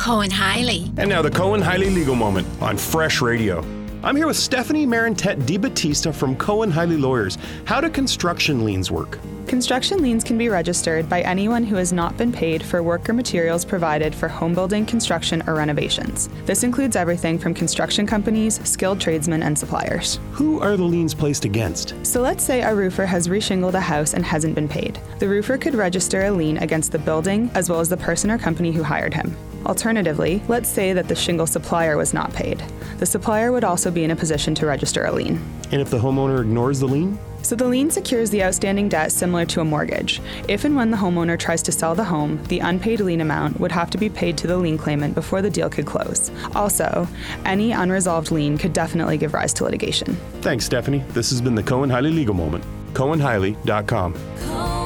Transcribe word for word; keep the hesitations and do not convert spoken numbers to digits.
Cohen Hiley. And now the Cohen Hiley Legal Moment on Fresh Radio. I'm here with Stephanie Marentette DiBattista from Cohen Hiley Lawyers. How do construction liens work? Construction liens can be registered by anyone who has not been paid for work or materials provided for home building, construction, or renovations. This includes everything from construction companies, skilled tradesmen, and suppliers. Who are the liens placed against? So let's say a roofer has reshingled a house and hasn't been paid. The roofer could register a lien against the building as well as the person or company who hired him. Alternatively, let's say that the shingle supplier was not paid. The supplier would also be in a position to register a lien. And if the homeowner ignores the lien? So the lien secures the outstanding debt similar to a mortgage. If and when the homeowner tries to sell the home, the unpaid lien amount would have to be paid to the lien claimant before the deal could close. Also, any unresolved lien could definitely give rise to litigation. Thanks, Stephanie. This has been the Cohen Hiley Legal Moment. Cohen Hiley dot com.